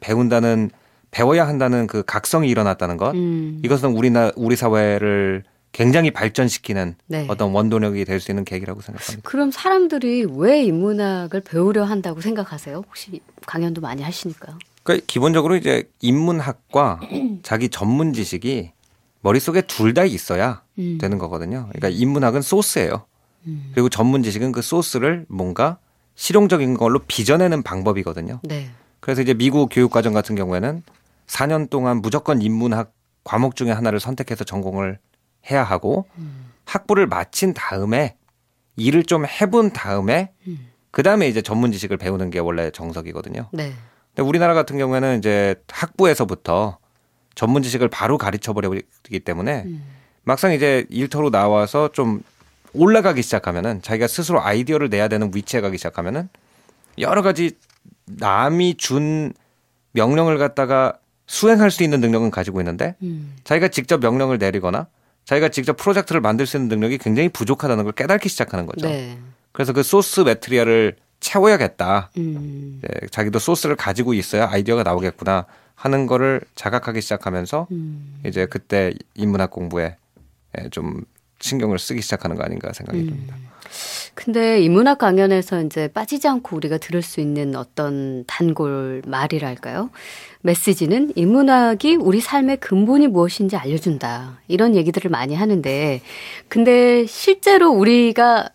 배워야 한다는 그 각성이 일어났다는 것 이것은 우리 사회를 굉장히 발전시키는 네. 어떤 원동력이 될 수 있는 계기라고 생각합니다. 그럼 사람들이 왜 인문학을 배우려 한다고 생각하세요? 혹시 강연도 많이 하시니까요. 그러니까 기본적으로 이제 인문학과 자기 전문 지식이 머릿속에 둘 다 있어야 되는 거거든요. 그러니까 인문학은 소스예요. 그리고 전문 지식은 그 소스를 뭔가 실용적인 걸로 빚어내는 방법이거든요. 네. 그래서 이제 미국 교육과정 같은 경우에는 4년 동안 무조건 인문학 과목 중에 하나를 선택해서 전공을 해야 하고 학부를 마친 다음에 일을 좀 해본 다음에 그다음에 이제 전문 지식을 배우는 게 원래 정석이거든요. 네. 근데 우리나라 같은 경우에는 이제 학부에서부터 전문 지식을 바로 가르쳐 버리기 때문에 막상 이제 일터로 나와서 좀 올라가기 시작하면은 자기가 스스로 아이디어를 내야 되는 위치에 가기 시작하면은 여러 가지 남이 준 명령을 갖다가 수행할 수 있는 능력은 가지고 있는데 자기가 직접 명령을 내리거나 자기가 직접 프로젝트를 만들 수 있는 능력이 굉장히 부족하다는 걸 깨닫기 시작하는 거죠. 네. 그래서 그 소스 매트리얼을 채워야겠다. 자기도 소스를 가지고 있어야 아이디어가 나오겠구나 하는 거를 자각하기 시작하면서 이제 그때 인문학 공부에 좀 신경을 쓰기 시작하는 거 아닌가 생각이 듭니다. 근데 인문학 강연에서 이제 빠지지 않고 우리가 들을 수 있는 어떤 단골 말이랄까요? 메시지는 인문학이 우리 삶의 근본이 무엇인지 알려준다. 이런 얘기들을 많이 하는데 근데 실제로 우리가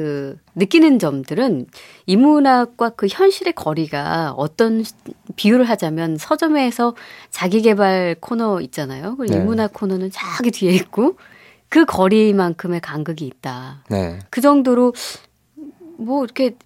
느끼는 점들은 인문학과 그 현실의 거리가 어떤 비유를 하자면 서점에서 자기계발 코너 있잖아요. 네. 인문학 코너는 저기 뒤에 있고 그 거리만큼의 간극이 있다. 네. 그 정도로 뭐 이렇게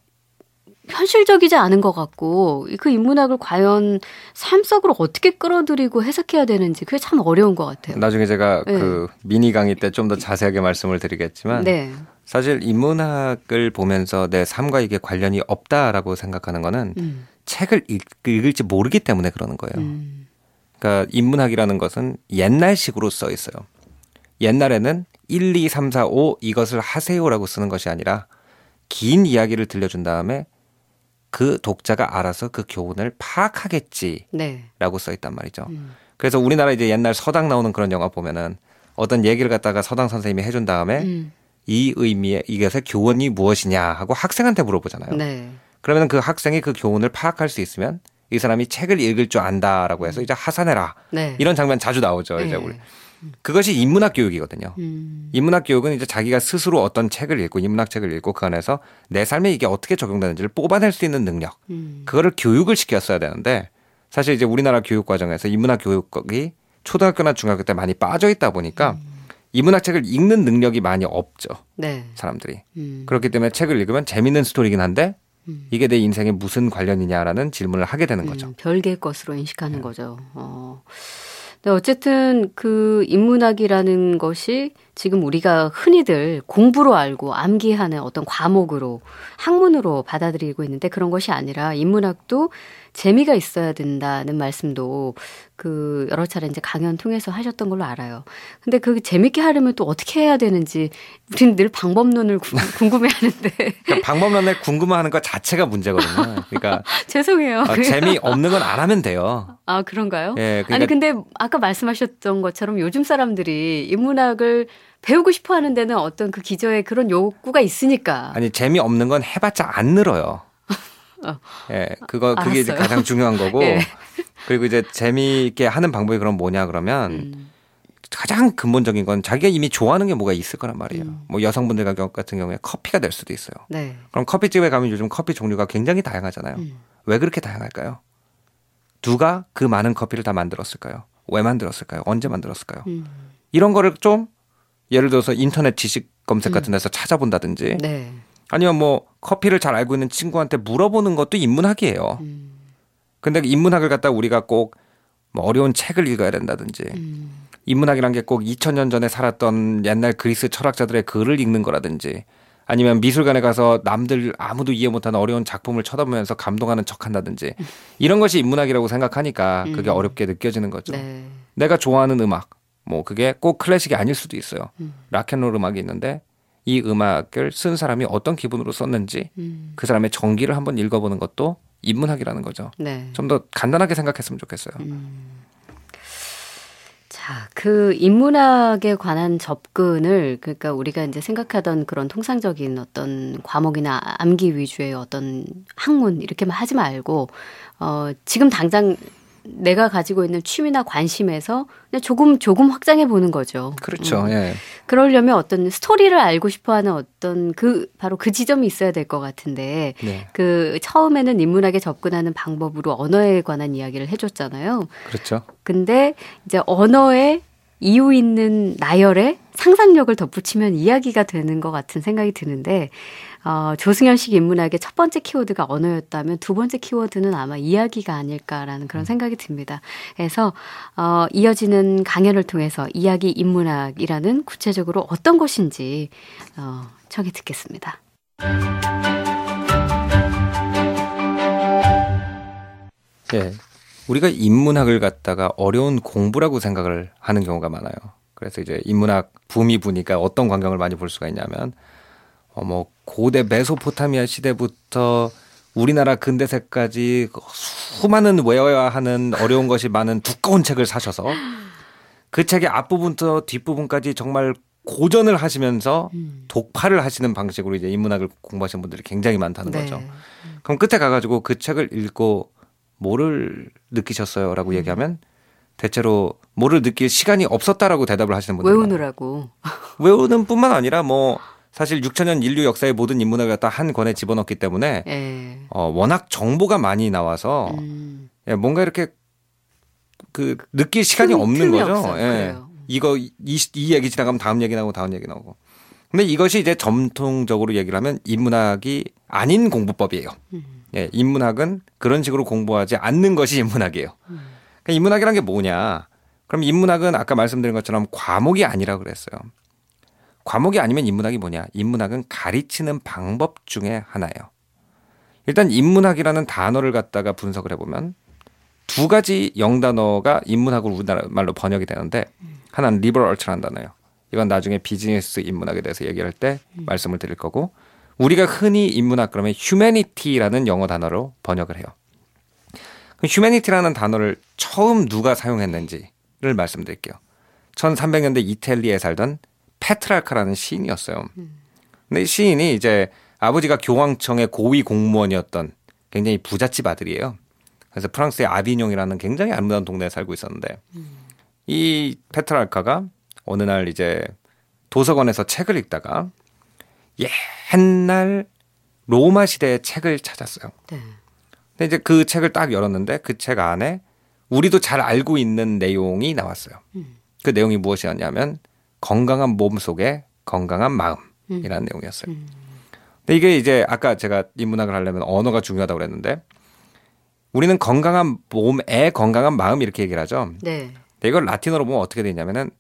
현실적이지 않은 것 같고 그 인문학을 과연 삶 속으로 어떻게 끌어들이고 해석해야 되는지 그게 참 어려운 것 같아요. 나중에 제가 네. 그 미니 강의 때 좀 더 자세하게 말씀을 드리겠지만 네. 사실 인문학을 보면서 내 삶과 이게 관련이 없다라고 생각하는 거는 책을 읽을지 모르기 때문에 그러는 거예요. 그러니까 인문학이라는 것은 옛날식으로 써 있어요. 옛날에는 1, 2, 3, 4, 5 이것을 하세요라고 쓰는 것이 아니라 긴 이야기를 들려준 다음에 그 독자가 알아서 그 교훈을 파악하겠지라고 네. 써 있단 말이죠. 그래서 우리나라 이제 옛날 서당 나오는 그런 영화 보면은 어떤 얘기를 갖다가 서당 선생님이 해준 다음에 이 의미의 이것의 교훈이 무엇이냐 하고 학생한테 물어보잖아요. 네. 그러면 그 학생이 그 교훈을 파악할 수 있으면 이 사람이 책을 읽을 줄 안다라고 해서 이제 하산해라. 네. 이런 장면 자주 나오죠. 네. 이제 우리. 그것이 인문학 교육이거든요. 인문학 교육은 이제 자기가 스스로 어떤 책을 읽고 인문학 책을 읽고 그 안에서 내 삶에 이게 어떻게 적용되는지를 뽑아낼 수 있는 능력. 그거를 교육을 시켰어야 되는데 사실 이제 우리나라 교육 과정에서 인문학 교육이 초등학교나 중학교 때 많이 빠져 있다 보니까 인문학 책을 읽는 능력이 많이 없죠. 네. 사람들이. 그렇기 때문에 책을 읽으면 재밌는 스토리긴 한데 이게 내 인생에 무슨 관련이냐라는 질문을 하게 되는 거죠. 별개의 것으로 인식하는 거죠. 근데 어쨌든 그 인문학이라는 것이 지금 우리가 흔히들 공부로 알고 암기하는 어떤 과목으로 학문으로 받아들이고 있는데 그런 것이 아니라 인문학도 재미가 있어야 된다는 말씀도 그 여러 차례 이제 강연 통해서 하셨던 걸로 알아요. 근데 그 재밌게 하려면 또 어떻게 해야 되는지 우리는 늘 방법론을 궁금해하는데 그러니까 방법론을 궁금해하는 것 자체가 문제거든요. 그러니까 죄송해요. 재미없는 건 안 하면 돼요. 아 그런가요? 예, 그러니까 아니 근데 아까 말씀하셨던 것처럼 요즘 사람들이 인문학을 배우고 싶어 하는 데는 어떤 그 기저에 그런 욕구가 있으니까. 아니 재미없는 건 해봤자 안 늘어요. 예, 그게 이제 가장 중요한 거고. 예. 그리고 이제 재미있게 하는 방법이 그럼 뭐냐 그러면 가장 근본적인 건 자기가 이미 좋아하는 게 뭐가 있을 거란 말이에요. 뭐 여성분들 같은 경우에 커피가 될 수도 있어요. 네. 그럼 커피집에 가면 요즘 커피 종류가 굉장히 다양하잖아요. 왜 그렇게 다양할까요? 누가 그 많은 커피를 다 만들었을까요? 왜 만들었을까요? 언제 만들었을까요? 이런 거를 좀 예를 들어서 인터넷 지식 검색 같은 데서 찾아본다든지 네. 아니면 뭐 커피를 잘 알고 있는 친구한테 물어보는 것도 인문학이에요. 근데 인문학을 갖다 우리가 꼭 뭐 어려운 책을 읽어야 된다든지 인문학이란 게 꼭 2000년 전에 살았던 옛날 그리스 철학자들의 글을 읽는 거라든지 아니면 미술관에 가서 남들 아무도 이해 못하는 어려운 작품을 쳐다보면서 감동하는 척한다든지 이런 것이 인문학이라고 생각하니까 그게 어렵게 느껴지는 거죠. 네. 내가 좋아하는 음악 뭐 그게 꼭 클래식이 아닐 수도 있어요. 락앤롤 음악이 있는데 이 음악을 쓴 사람이 어떤 기분으로 썼는지 그 사람의 정기를 한번 읽어보는 것도 인문학이라는 거죠. 네. 좀 더 간단하게 생각했으면 좋겠어요. 자, 그 인문학에 관한 접근을 그러니까 우리가 이제 생각하던 그런 통상적인 어떤 과목이나 암기 위주의 어떤 학문 이렇게만 하지 말고 지금 당장 내가 가지고 있는 취미나 관심에서 그냥 조금 확장해 보는 거죠. 그렇죠. 예. 그러려면 어떤 스토리를 알고 싶어하는 어떤 바로 그 지점이 있어야 될 것 같은데 네. 그 처음에는 인문학에 접근하는 방법으로 언어에 관한 이야기를 해줬잖아요. 그렇죠. 근데 이제 언어에 이유 있는 나열에 상상력을 덧붙이면 이야기가 되는 것 같은 생각이 드는데 조승연식 인문학의 첫 번째 키워드가 언어였다면 두 번째 키워드는 아마 이야기가 아닐까라는 그런 생각이 듭니다. 그래서 이어지는 강연을 통해서 이야기 인문학이라는 구체적으로 어떤 것인지 청해 듣겠습니다. 예. 우리가 인문학을 갖다가 어려운 공부라고 생각을 하는 경우가 많아요. 그래서 이제 인문학 붐이 부니까 어떤 광경을 많이 볼 수가 있냐면 뭐 고대 메소포타미아 시대부터 우리나라 근대세까지 수많은 외워야 하는 어려운 것이 많은 두꺼운 책을 사셔서 그 책의 앞부분부터 뒷부분까지 정말 고전을 하시면서 독파를 하시는 방식으로 이제 인문학을 공부하시는 분들이 굉장히 많다는 네. 거죠. 그럼 끝에 가가지고 그 책을 읽고 뭐를 느끼셨어요? 라고 얘기하면 대체로 뭐를 느낄 시간이 없었다라고 대답을 하시는 분들 외우느라고. 외우는 뿐만 아니라 뭐 사실 6천년 인류 역사의 모든 인문학을 갖다 한 권에 집어넣기 때문에 네. 워낙 정보가 많이 나와서 뭔가 이렇게 그 느낄 시간이 없는 거죠. 예. 이 얘기 지나가면 다음 얘기 나오고 다음 얘기 나오고. 근데 이것이 이제 전통적으로 얘기를 하면 인문학이 아닌 공부법이에요. 예, 인문학은 그런 식으로 공부하지 않는 것이 인문학이에요. 그러니까 인문학이란 게 뭐냐? 그럼 인문학은 아까 말씀드린 것처럼 과목이 아니라 그랬어요. 과목이 아니면 인문학이 뭐냐? 인문학은 가르치는 방법 중에 하나예요. 일단 인문학이라는 단어를 갖다가 분석을 해보면 두 가지 영단어가 인문학으로 우리나라 말로 번역이 되는데 하나는 리버럴 아츠라는 단어예요. 이건 나중에 비즈니스 인문학에 대해서 얘기할 때 말씀을 드릴 거고 우리가 흔히 인문학 그러면 humanity라는 영어 단어로 번역을 해요. humanity라는 단어를 처음 누가 사용했는지를 말씀드릴게요. 1300년대 이탈리아에 살던 페트랄카라는 시인이었어요. 근데 이 시인이 이제 아버지가 교황청의 고위 공무원이었던 굉장히 부잣집 아들이에요. 그래서 프랑스의 아비뇽이라는 굉장히 아름다운 동네에 살고 있었는데 이 페트랄카가 어느 날 이제 도서관에서 책을 읽다가 옛날 로마 시대의 책을 찾았어요. 네. 근데 이제 그 책을 딱 열었는데 그 책 안에 우리도 잘 알고 있는 내용이 나왔어요. 그 내용이 무엇이었냐면 건강한 몸 속에 건강한 마음이라는 내용이었어요. 근데 이게 이제 아까 제가 인문학을 하려면 언어가 중요하다고 그랬는데 우리는 건강한 몸에 건강한 마음 이렇게 얘기를 하죠. 네. 근데 이걸 라틴어로 보면 어떻게 되냐면은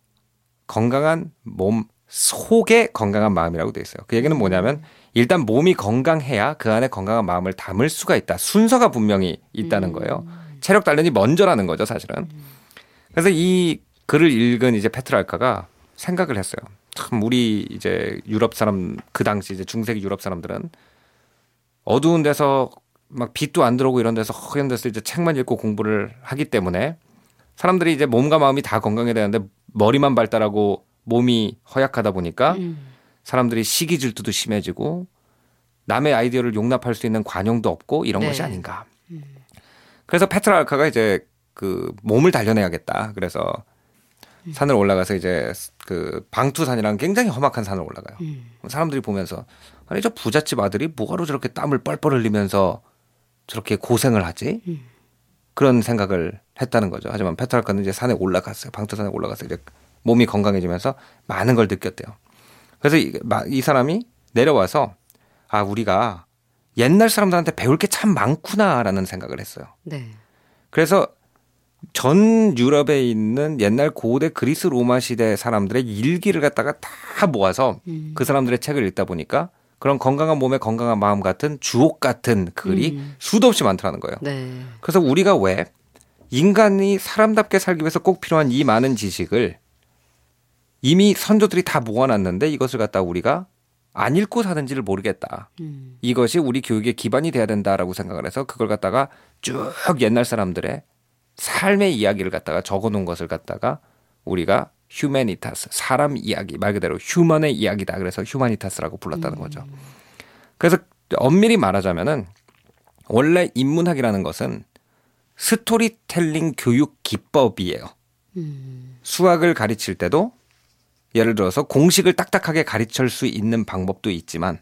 건강한 몸 속에 건강한 마음이라고 돼 있어요. 그 얘기는 뭐냐면 일단 몸이 건강해야 그 안에 건강한 마음을 담을 수가 있다. 순서가 분명히 있다는 거예요. 체력 단련이 먼저라는 거죠, 사실은. 그래서 이 글을 읽은 이제 페트랄카가 생각을 했어요. 참 우리 이제 유럽 사람 그 당시 이제 중세기 유럽 사람들은 어두운 데서 막 빛도 안 들어오고 이런 데서 허연 데서 이제 책만 읽고 공부를 하기 때문에 사람들이 이제 몸과 마음이 다 건강해야 되는데 머리만 발달하고 몸이 허약하다 보니까 사람들이 시기 질투도 심해지고 남의 아이디어를 용납할 수 있는 관용도 없고 이런 것이 아닌가. 그래서 페트랄카가 이제 그 몸을 단련해야겠다. 그래서 산을 올라가서 이제 그 방투산이라는 굉장히 험악한 산을 올라가요. 사람들이 보면서 아니 저 부잣집 아들이 뭐하러 저렇게 땀을 뻘뻘 흘리면서 저렇게 고생을 하지? 그런 생각을 했다는 거죠. 하지만 페트랄카는 이제 산에 올라갔어요. 방투산에 올라가서 이제 몸이 건강해지면서 많은 걸 느꼈대요. 그래서 이 사람이 내려와서 아 우리가 옛날 사람들한테 배울 게 참 많구나라는 생각을 했어요. 네. 그래서 전 유럽에 있는 옛날 고대 그리스 로마 시대 사람들의 일기를 갖다가 다 모아서 그 사람들의 책을 읽다 보니까 그런 건강한 몸에 건강한 마음 같은 주옥 같은 글이 수도 없이 많더라는 거예요. 네. 그래서 우리가 왜 인간이 사람답게 살기 위해서 꼭 필요한 이 많은 지식을 이미 선조들이 다 모아놨는데 이것을 갖다 우리가 안 읽고 사는지를 모르겠다. 이것이 우리 교육의 기반이 돼야 된다라고 생각을 해서 그걸 갖다가 쭉 옛날 사람들의 삶의 이야기를 갖다가 적어놓은 것을 갖다가 우리가 휴메니타스, 사람 이야기, 말 그대로 휴먼의 이야기다. 그래서 휴마니타스라고 불렀다는 거죠. 그래서 엄밀히 말하자면은 원래 인문학이라는 것은 스토리텔링 교육 기법이에요. 수학을 가르칠 때도 예를 들어서 공식을 딱딱하게 가르칠 수 있는 방법도 있지만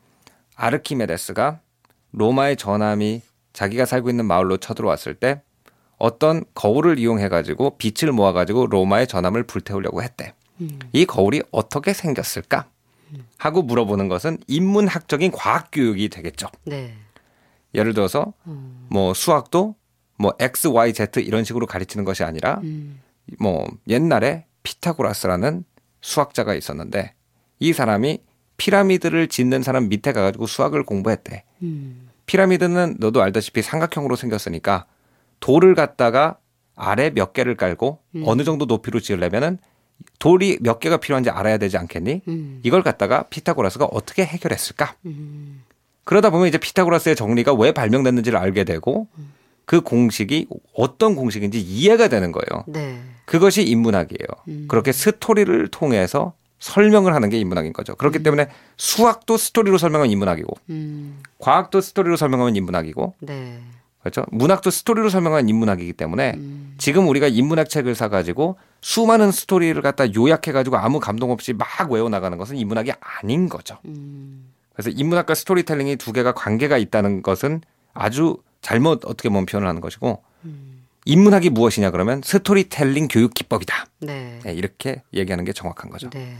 아르키메데스가 로마의 전함이 자기가 살고 있는 마을로 쳐들어왔을 때 어떤 거울을 이용해가지고 빛을 모아가지고 로마의 전함을 불태우려고 했대. 이 거울이 어떻게 생겼을까? 하고 물어보는 것은 인문학적인 과학교육이 되겠죠. 네. 예를 들어서 뭐 수학도 뭐 X, Y, Z 이런 식으로 가르치는 것이 아니라 뭐 옛날에 피타고라스라는 수학자가 있었는데 이 사람이 피라미드를 짓는 사람 밑에 가가지고 수학을 공부했대. 피라미드는 너도 알다시피 삼각형으로 생겼으니까 돌을 갖다가 아래 몇 개를 깔고 어느 정도 높이로 지으려면은 돌이 몇 개가 필요한지 알아야 되지 않겠니? 이걸 갖다가 피타고라스가 어떻게 해결했을까? 그러다 보면 이제 피타고라스의 정리가 왜 발명됐는지를 알게 되고 그 공식이 어떤 공식인지 이해가 되는 거예요. 네. 그것이 인문학이에요. 그렇게 스토리를 통해서 설명을 하는 게 인문학인 거죠. 그렇기 때문에 수학도 스토리로 설명하면 인문학이고 과학도 스토리로 설명하면 인문학이고 네. 그렇죠? 문학도 스토리로 설명하는 인문학이기 때문에 지금 우리가 인문학 책을 사가지고 수많은 스토리를 갖다 요약해가지고 아무 감동 없이 막 외워나가는 것은 인문학이 아닌 거죠. 그래서 인문학과 스토리텔링이 두 개가 관계가 있다는 것은 아주 잘못 어떻게 보면 표현을 하는 것이고 인문학이 무엇이냐 그러면 스토리텔링 교육 기법이다. 네. 네, 이렇게 얘기하는 게 정확한 거죠. 네.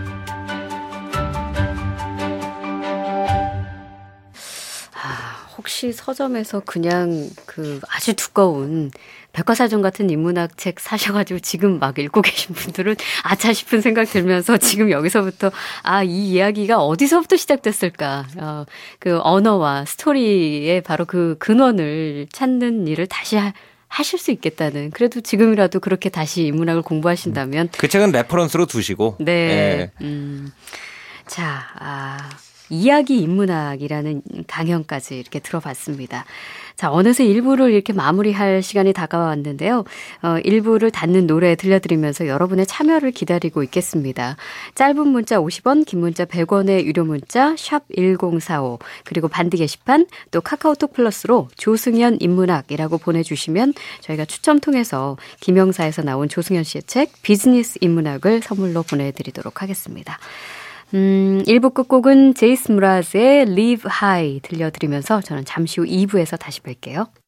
혹시 서점에서 그냥 그 아주 두꺼운 백과사전 같은 인문학 책 사셔가지고 지금 막 읽고 계신 분들은 아차 싶은 생각 들면서 지금 여기서부터 이 이야기가 어디서부터 시작됐을까? 그 언어와 스토리의 바로 그 근원을 찾는 일을 다시 하실 수 있겠다는 그래도 지금이라도 그렇게 다시 인문학을 공부하신다면 그 책은 레퍼런스로 두시고 네. 자, 이야기 인문학이라는 강연까지 이렇게 들어봤습니다. 자, 어느새 1부를 이렇게 마무리할 시간이 다가왔는데요. 1부를 닫는 노래 들려드리면서 여러분의 참여를 기다리고 있겠습니다. 짧은 문자 50원, 긴 문자 100원의 유료 문자 샵 1045 그리고 반디 게시판 또 카카오톡 플러스로 조승연 인문학이라고 보내주시면 저희가 추첨 통해서 김영사에서 나온 조승연 씨의 책 비즈니스 인문학을 선물로 보내드리도록 하겠습니다. 1부 끝곡은 제이스 무라즈의 Live High 들려드리면서 저는 잠시 후 2부에서 다시 뵐게요.